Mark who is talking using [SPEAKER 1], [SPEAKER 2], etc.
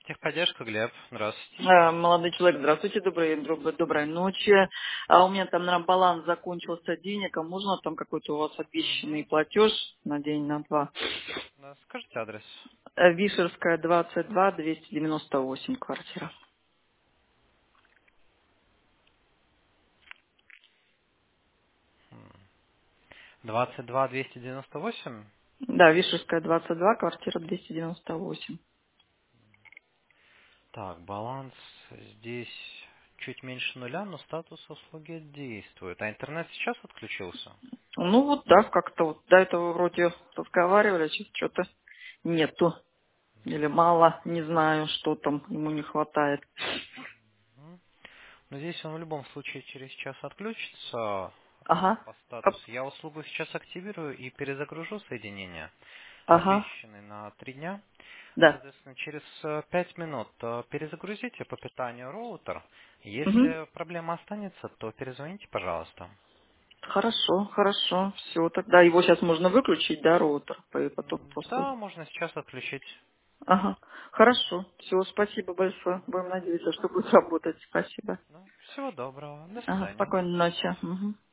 [SPEAKER 1] Техподдержка, Глеб. Здравствуйте.
[SPEAKER 2] Молодой человек, здравствуйте, доброй ночи. У меня там на баланс закончился денег, а можно там какой-то у вас обещанный
[SPEAKER 1] Угу.
[SPEAKER 2] платеж на день, на два?
[SPEAKER 1] Да, скажите адрес.
[SPEAKER 2] Вишерская, 22, 298 квартира.
[SPEAKER 1] 22-298.
[SPEAKER 2] Да, Вишерская, 22, квартира 298.
[SPEAKER 1] Так, баланс здесь чуть меньше нуля, но статус услуги действует. А интернет сейчас отключился?
[SPEAKER 2] Ну вот, да, как-то вот до этого вроде разговаривали, а сейчас что-то нету. Или мало, не знаю, что там ему не хватает.
[SPEAKER 1] Мгм. Но здесь он в любом случае через час отключится
[SPEAKER 2] Ага,
[SPEAKER 1] по статусу. Я услугу сейчас активирую и перезагружу соединение,
[SPEAKER 2] ага,
[SPEAKER 1] обещанный на 3 дня.
[SPEAKER 2] да.
[SPEAKER 1] Соответственно, через 5 минут перезагрузите по питанию роутер.
[SPEAKER 2] Мгм.
[SPEAKER 1] Если проблема останется, то перезвоните, пожалуйста.
[SPEAKER 2] Хорошо, хорошо. Все, тогда его сейчас можно выключить, да, роутер, и потом после.
[SPEAKER 1] Да, можно сейчас отключить.
[SPEAKER 2] Ага. Хорошо. Все, спасибо большое. Будем надеяться, что будет работать. Спасибо.
[SPEAKER 1] Ну, всего доброго. До
[SPEAKER 2] Ага,
[SPEAKER 1] свидания.
[SPEAKER 2] спокойной ночи. Мгм.